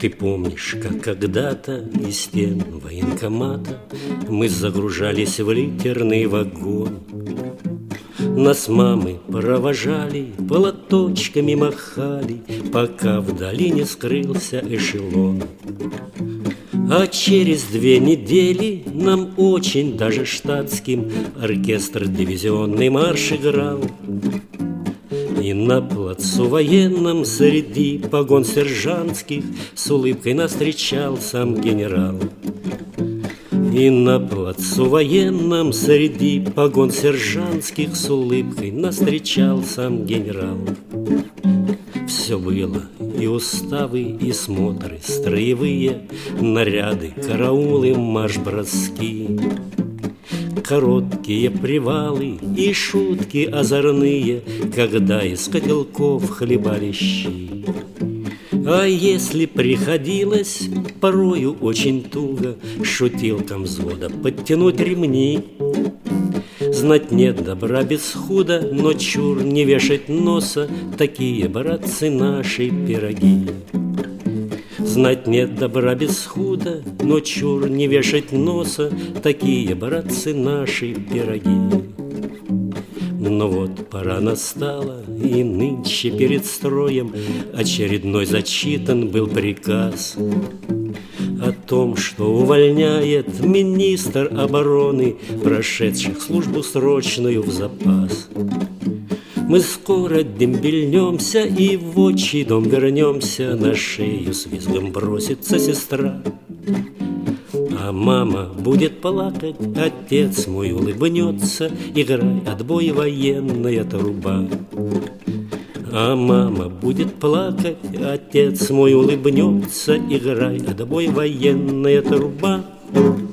Ты помнишь, как когда-то из стен военкомата мы загружались в литерный вагон? Нас мамы провожали, платочками махали, пока вдали не скрылся эшелон. А через 2 недели нам очень даже штатским оркестр дивизионный марш играл. И на плацу военном среди погон сержантских с улыбкой нас встречал сам генерал. И на плацу военном среди погон сержантских с улыбкой нас встречал сам генерал. Все было, и уставы, и смотры строевые, наряды, караулы, марш-броски, короткие привалы и шутки озорные, когда из котелков хлебали щи. А если приходилось порою очень туго шутилкам взвода подтянуть ремни, знать нет добра без худа, но чур не вешать носа, такие, братцы, наши пироги. Знать нет добра без худа, но чур не вешать носа, такие, братцы, наши пироги. Но вот пора настала, и нынче перед строем очередной зачитан был приказ о том, что увольняет министр обороны прошедших службу срочную в запас. Мы скоро дембельнемся и в отчий дом вернемся, на шею с визгом бросится сестра. А мама будет плакать, отец мой улыбнется, играй, отбой, военная труба. А мама будет плакать, отец мой улыбнется, играй, отбой, военная труба.